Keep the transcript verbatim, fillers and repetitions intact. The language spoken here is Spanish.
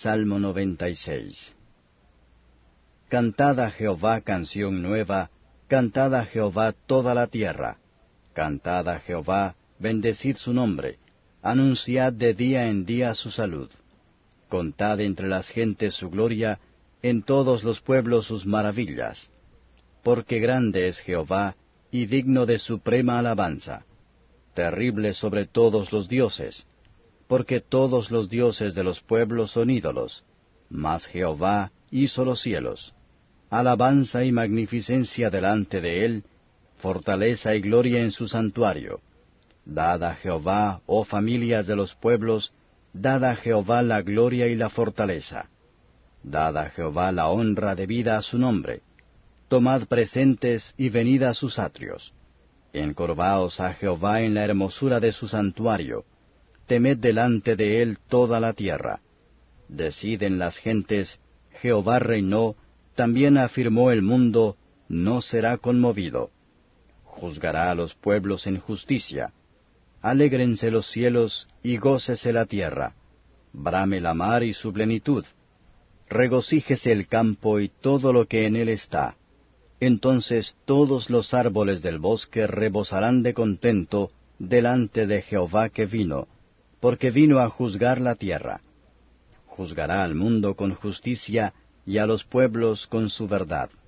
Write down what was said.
Salmo noventa y seis. Cantad a Jehová canción nueva, cantad a Jehová toda la tierra. Cantad a Jehová, bendecid su nombre, anunciad de día en día su salud. Contad entre las gentes su gloria, en todos los pueblos sus maravillas. Porque grande es Jehová, y digno de suprema alabanza. Terrible sobre todos los dioses, porque todos los dioses de los pueblos son ídolos, mas Jehová hizo los cielos. Alabanza y magnificencia delante de él, fortaleza y gloria en su santuario. Dad a Jehová, oh familias de los pueblos, dad a Jehová la gloria y la fortaleza. Dad a Jehová la honra debida a su nombre. Tomad presentes y venid a sus atrios. Encorvaos a Jehová en la hermosura de su santuario. Temed delante de él toda la tierra. Deciden las gentes, Jehová reinó, también afirmó el mundo, no será conmovido. Juzgará a los pueblos en justicia. Alégrense los cielos y gócese la tierra. Brame la mar y su plenitud. Regocíjese el campo y todo lo que en él está. Entonces todos los árboles del bosque rebosarán de contento delante de Jehová que vino, porque vino a juzgar la tierra. Juzgará al mundo con justicia y a los pueblos con su verdad.